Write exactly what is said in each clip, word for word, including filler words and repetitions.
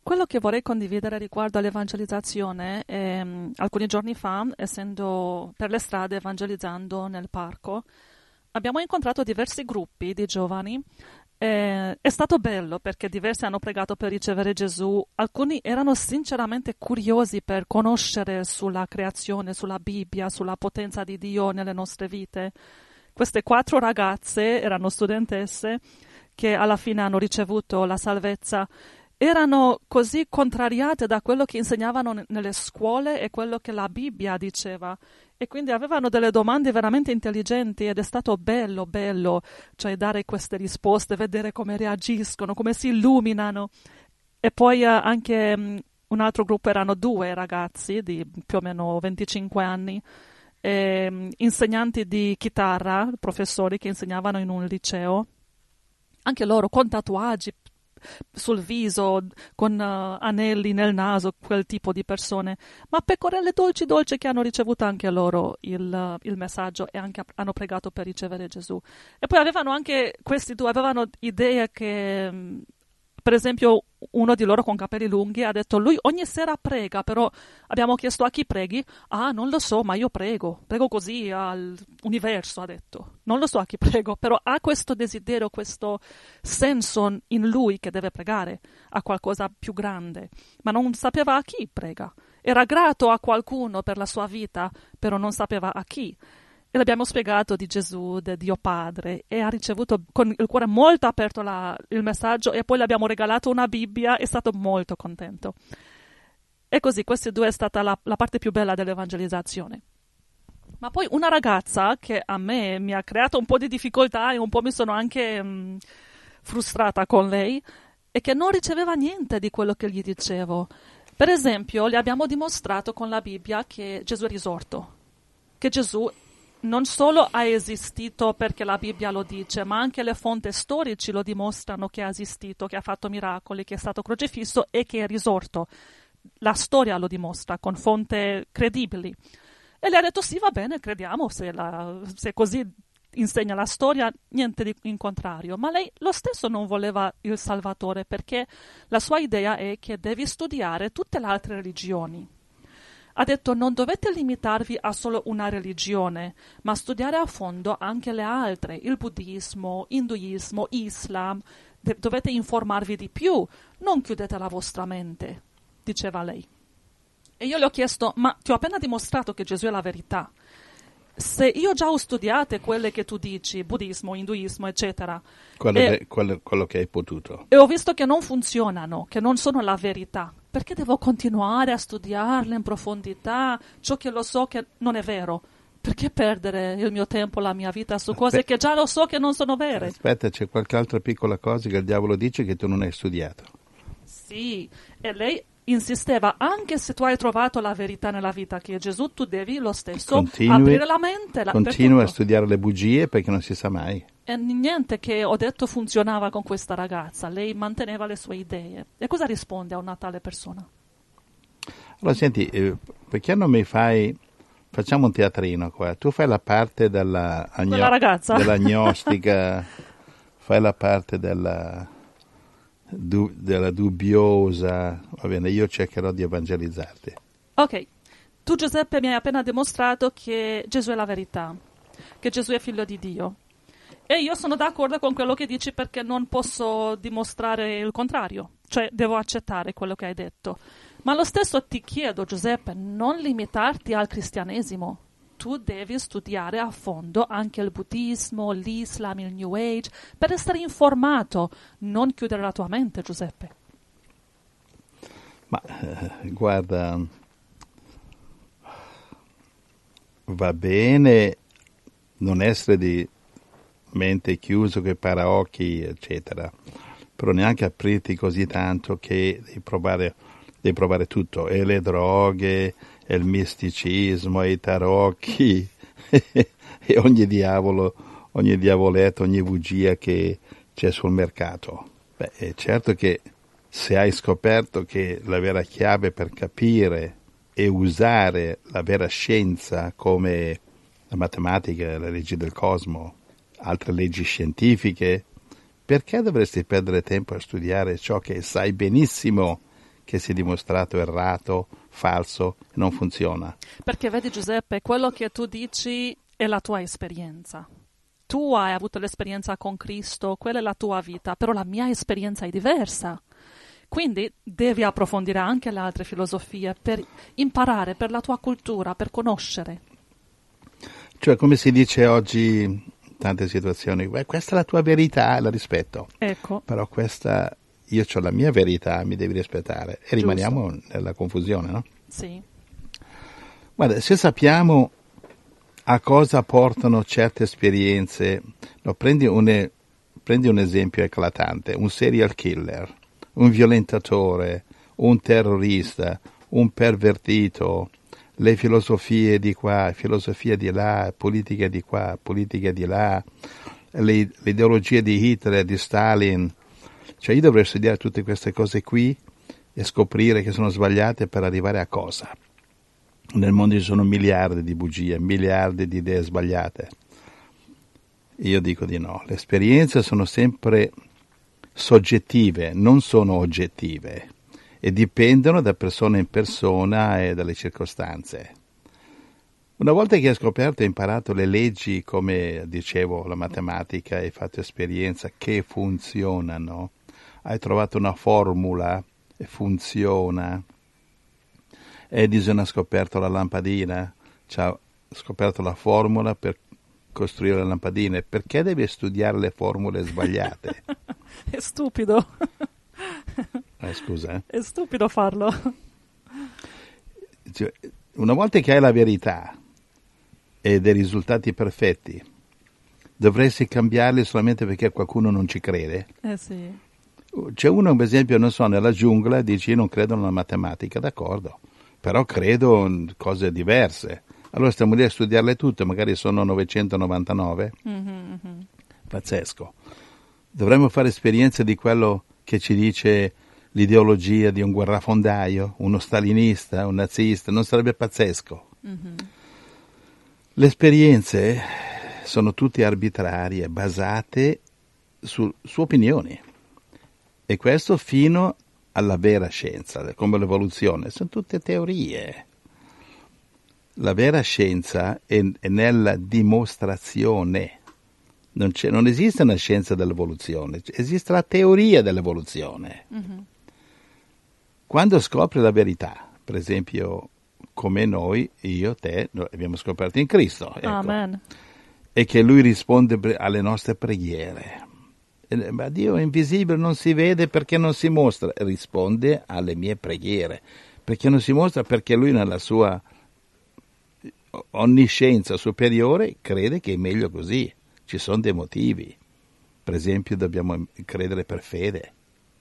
quello che vorrei condividere riguardo all'evangelizzazione, ehm, alcuni giorni fa, essendo per le strade evangelizzando nel parco, abbiamo incontrato diversi gruppi di giovani. Eh, è stato bello perché diversi hanno pregato per ricevere Gesù, alcuni erano sinceramente curiosi per conoscere sulla creazione, sulla Bibbia, sulla potenza di Dio nelle nostre vite. Queste quattro ragazze erano studentesse che alla fine hanno ricevuto la salvezza. Erano così contrariate da quello che insegnavano n- nelle scuole e quello che la Bibbia diceva. E quindi avevano delle domande veramente intelligenti ed è stato bello, bello, cioè dare queste risposte, vedere come reagiscono, come si illuminano. E poi eh, anche mh, un altro gruppo erano due ragazzi di più o meno venticinque anni, e, mh, insegnanti di chitarra, professori che insegnavano in un liceo. Anche loro con tatuaggi sul viso, con uh, anelli nel naso, quel tipo di persone, ma pecorelle dolci dolci che hanno ricevuto anche loro il, uh, il messaggio e anche hanno pregato per ricevere Gesù. E poi avevano anche, questi due avevano idee che, mh, per esempio, uno di loro con capelli lunghi ha detto lui ogni sera prega, però abbiamo chiesto a chi preghi? Ah, non lo so, ma io prego, prego così all'universo, ha detto. Non lo so a chi prego, però ha questo desiderio, questo senso in lui che deve pregare a qualcosa più grande, ma non sapeva a chi prega. Era grato a qualcuno per la sua vita, però non sapeva a chi. E l'abbiamo spiegato di Gesù, di Dio Padre, e ha ricevuto con il cuore molto aperto la, il messaggio, e poi le abbiamo regalato una Bibbia, è stato molto contento. E così, queste due è stata la, la parte più bella dell'evangelizzazione. Ma poi una ragazza che a me mi ha creato un po' di difficoltà e un po' mi sono anche mh, frustrata con lei, e che non riceveva niente di quello che gli dicevo. Per esempio, le abbiamo dimostrato con la Bibbia che Gesù è risorto, che Gesù non solo ha esistito perché la Bibbia lo dice, ma anche le fonti storici lo dimostrano che ha esistito, che ha fatto miracoli, che è stato crocifisso e che è risorto. La storia lo dimostra con fonti credibili. E le ha detto sì, va bene, crediamo, se, la, se così insegna la storia, niente di in contrario. Ma lei lo stesso non voleva il Salvatore, perché la sua idea è che devi studiare tutte le altre religioni. Ha detto non dovete limitarvi a solo una religione, ma studiare a fondo anche le altre, il buddismo, induismo, islam. De- dovete informarvi di più, non chiudete la vostra mente, diceva lei. E io le ho chiesto, ma ti ho appena dimostrato che Gesù è la verità. Se io già ho studiate quelle che tu dici, buddismo, induismo, eccetera, quello, e, che, quello, quello che hai potuto, e ho visto che non funzionano, che non sono la verità, perché devo continuare a studiarle in profondità, ciò che lo so che non è vero? Perché perdere il mio tempo, la mia vita su cose Aspetta, che già lo so che non sono vere? Aspetta, c'è qualche altra piccola cosa che il diavolo dice che tu non hai studiato. Sì, e lei insisteva, anche se tu hai trovato la verità nella vita che è Gesù, tu devi lo stesso Continui, aprire la mente. La, continua a studiare le bugie perché non si sa mai. E niente che ho detto funzionava con questa ragazza, lei manteneva le sue idee. E cosa risponde a una tale persona? Allora senti, eh, perché non mi fai, facciamo un teatrino qua, tu fai la parte della, agno- ragazza? dell'agnostica, fai la parte della, du- della dubbiosa, va bene, io cercherò di evangelizzarti. Ok, tu Giuseppe mi hai appena dimostrato che Gesù è la verità, che Gesù è figlio di Dio. E io sono d'accordo con quello che dici perché non posso dimostrare il contrario, cioè devo accettare quello che hai detto. Ma lo stesso ti chiedo, Giuseppe, non limitarti al cristianesimo. Tu devi studiare a fondo anche il buddismo, l'Islam, il New Age, per essere informato, non chiudere la tua mente, Giuseppe. Ma eh, guarda, va bene non essere di mente chiuso che paraocchi, eccetera, però neanche aprirti così tanto che devi provare, devi provare tutto, e le droghe, e il misticismo, e i tarocchi, e ogni diavolo, ogni diavoletto, ogni bugia che c'è sul mercato. Beh, è certo che se hai scoperto che la vera chiave per capire e usare la vera scienza come la matematica, le leggi del cosmo, altre leggi scientifiche, perché dovresti perdere tempo a studiare ciò che sai benissimo che si è dimostrato errato, falso, non funziona. Perché vedi Giuseppe, quello che tu dici è la tua esperienza. Tu hai avuto l'esperienza con Cristo, quella è la tua vita, però la mia esperienza è diversa. Quindi devi approfondire anche le altre filosofie per imparare, per la tua cultura, per conoscere. Cioè, come si dice oggi in tante situazioni, beh, questa è la tua verità, la rispetto. Ecco. Però questa, io ho la mia verità, mi devi rispettare. E Giusto. Rimaniamo nella confusione, no? Sì. Guarda, se sappiamo a cosa portano certe esperienze, no, prendi, un, prendi un esempio eclatante, un serial killer, un violentatore, un terrorista, un pervertito, le filosofie di qua, filosofie di là, politiche di qua, politiche di là, le, l'ideologia di Hitler, di Stalin. Cioè io dovrei studiare tutte queste cose qui e scoprire che sono sbagliate per arrivare a cosa? Nel mondo ci sono miliardi di bugie, miliardi di idee sbagliate. Io dico di no. Le esperienze sono sempre soggettive, non sono oggettive e dipendono da persona in persona e dalle circostanze. Una volta che hai scoperto e imparato le leggi, come dicevo, la matematica, hai fatto esperienza che funzionano, hai trovato una formula e funziona, Edison ha scoperto la lampadina, ci ha scoperto la formula per costruire le lampadine, perché devi studiare le formule sbagliate? È stupido. Eh, scusa, eh? È stupido farlo. Cioè, una volta che hai la verità e dei risultati perfetti, dovresti cambiarli solamente perché qualcuno non ci crede? Eh sì. C'è uno, per esempio, non so, nella giungla, dice io non credo nella matematica, d'accordo, però credo in cose diverse. Allora stiamo lì a studiarle tutte, magari sono novecentonovantanove. Mm-hmm. Pazzesco. Dovremmo fare esperienze di quello che ci dice l'ideologia di un guerrafondaio, uno stalinista, un nazista, non sarebbe pazzesco? Mm-hmm. Le esperienze sono tutte arbitrarie, basate su, su opinioni. E questo fino alla vera scienza, come l'evoluzione, sono tutte teorie. La vera scienza è, è nella dimostrazione. Non, c'è, non esiste una scienza dell'evoluzione, esiste la teoria dell'evoluzione. Mm-hmm. Quando scopri la verità, per esempio, come noi, io, te, noi abbiamo scoperto in Cristo, ecco, Amen. E che Lui risponde alle nostre preghiere. Ma Dio è invisibile, non si vede perché non si mostra, risponde alle mie preghiere, perché non si mostra perché Lui nella sua onniscienza superiore crede che è meglio così, ci sono dei motivi, per esempio dobbiamo credere per fede,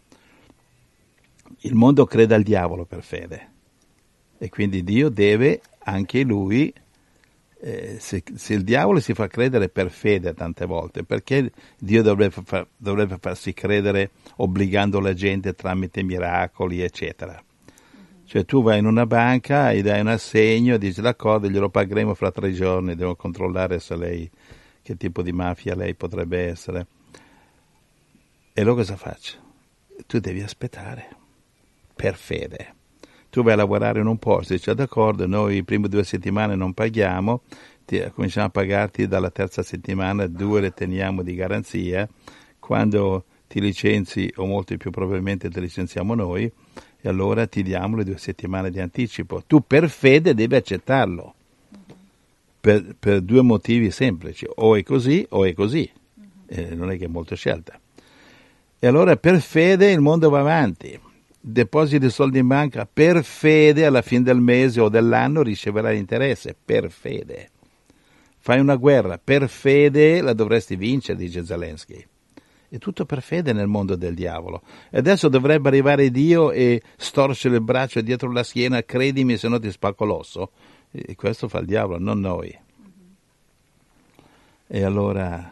il mondo crede al diavolo per fede e quindi Dio deve anche Lui. Eh, se, se il diavolo si fa credere per fede tante volte, perché Dio dovrebbe, far, dovrebbe farsi credere obbligando la gente tramite miracoli, eccetera? Mm-hmm. Cioè tu vai in una banca, gli dai un assegno e dici d'accordo, glielo pagheremo fra tre giorni, devo controllare se lei, che tipo di mafia lei potrebbe essere. E allora cosa faccio? Tu devi aspettare, per fede. Tu vai a lavorare in un posto, dici d'accordo, noi le prime due settimane non paghiamo, ti, cominciamo a pagarti dalla terza settimana, due le teniamo di garanzia, quando ti licenzi o molto più probabilmente ti licenziamo noi e allora ti diamo le due settimane di anticipo. Tu per fede devi accettarlo, per, per due motivi semplici, o è così o è così, eh, non è che è molto scelta. E allora per fede il mondo va avanti. Depositi soldi in banca, per fede alla fine del mese o dell'anno riceverai l'interesse, per fede. Fai una guerra, per fede la dovresti vincere, dice Zelensky. È tutto per fede nel mondo del diavolo. E adesso dovrebbe arrivare Dio e storcere il braccio dietro la schiena, credimi se no ti spacco l'osso. E questo fa il diavolo, non noi. Mm-hmm. E allora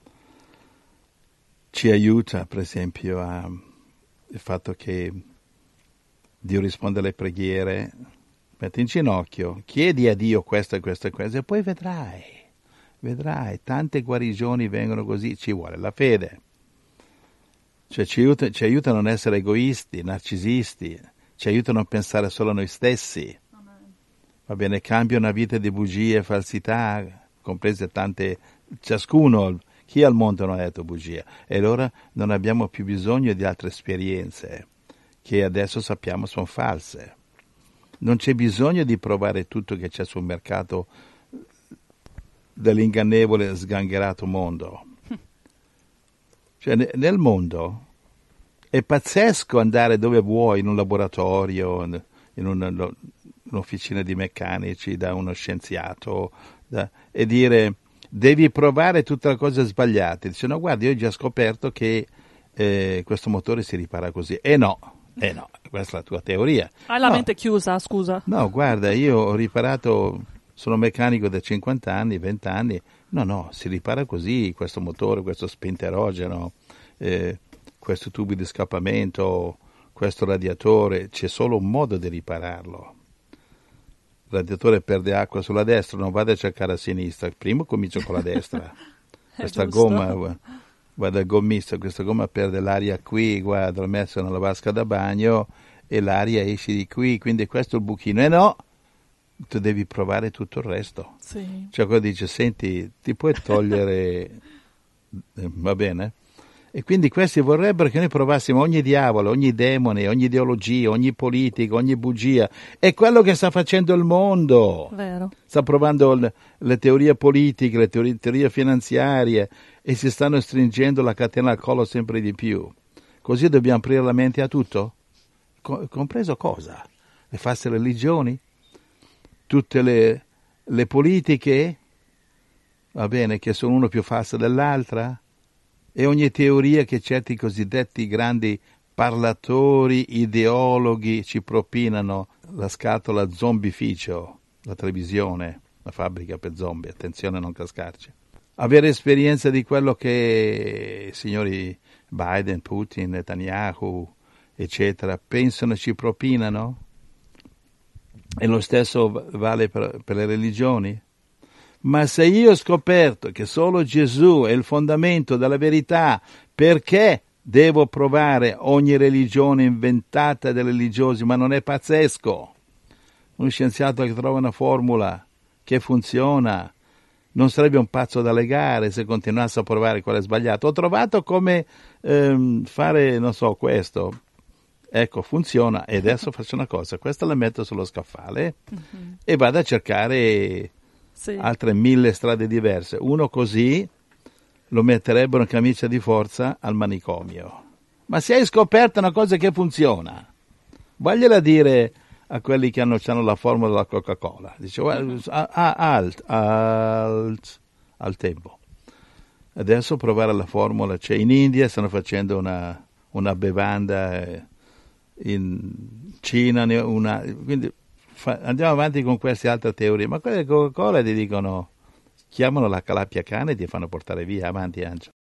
ci aiuta, per esempio, a, il fatto che Dio risponde alle preghiere, metti in ginocchio, chiedi a Dio questo e questo e questo e poi vedrai, vedrai, tante guarigioni vengono così, ci vuole la fede, cioè ci aiuta, ci aiuta a non essere egoisti, narcisisti, ci aiutano a pensare solo a noi stessi. Amen. Va bene, cambia una vita di bugie e falsità, comprese tante, ciascuno, chi al mondo non ha detto bugia, e allora non abbiamo più bisogno di altre esperienze che adesso sappiamo sono false. Non c'è bisogno di provare tutto che c'è sul mercato dell'ingannevole sgangherato mondo. Cioè, nel mondo è pazzesco andare dove vuoi, in un laboratorio, in un, un'officina di meccanici, da uno scienziato, da, e dire devi provare tutte le cose sbagliate. Dice no, guarda, io ho già scoperto che eh, questo motore si ripara così. E no, e no, questa è la tua teoria. Hai la no. mente chiusa, scusa. No, guarda, io ho riparato, sono meccanico da cinquanta anni, venti anni. No, no, si ripara così, questo motore, questo spinterogeno, eh, questo tubo di scappamento, questo radiatore, c'è solo un modo di ripararlo. Il radiatore perde acqua sulla destra, non vado a cercare a sinistra, prima comincio con la destra. Questa gomma, vado al gommista, questa gomma perde l'aria qui, guarda, l'ho messa nella vasca da bagno e l'aria esce di qui, quindi questo è il buchino. E no, tu devi provare tutto il resto. Sì. Cioè quello dice, senti, ti puoi togliere, va bene? E quindi questi vorrebbero che noi provassimo ogni diavolo, ogni demone, ogni ideologia, ogni politica, ogni bugia. È quello che sta facendo il mondo. Vero. Sta provando le, le teorie politiche, le teorie, teorie finanziarie e si stanno stringendo la catena al collo sempre di più. Così dobbiamo aprire la mente a tutto? Co- compreso cosa? Le false religioni? Tutte le, le politiche? Va bene, che sono una più falsa dell'altra? E ogni teoria che certi cosiddetti grandi parlatori, ideologhi ci propinano, la scatola zombificio, la televisione, la fabbrica per zombie, attenzione a non cascarci. Avere esperienza di quello che i signori Biden, Putin, Netanyahu, eccetera, pensano e ci propinano? E lo stesso vale per, per le religioni? Ma se io ho scoperto che solo Gesù è il fondamento della verità, perché devo provare ogni religione inventata dai religiosi? Ma non è pazzesco? Uno scienziato che trova una formula che funziona non sarebbe un pazzo da legare se continuasse a provare quello sbagliato. Ho trovato come ehm, fare, non so, questo. Ecco, funziona. E adesso faccio una cosa. Questa la metto sullo scaffale mm-hmm. e vado a cercare... Sì. Altre mille strade diverse. Uno così lo metterebbero in camicia di forza al manicomio. Ma se hai scoperto una cosa che funziona, vogliela dire a quelli che hanno, hanno la formula della Coca-Cola. Dice, ah, alt, alt, al tempo. Adesso provare la formula. Cioè in India stanno facendo una, una bevanda, in Cina una... Quindi, andiamo avanti con queste altre teorie, ma quelle Coca-Cola ti dicono, chiamano la calapia cane e ti fanno portare via, avanti Angelo.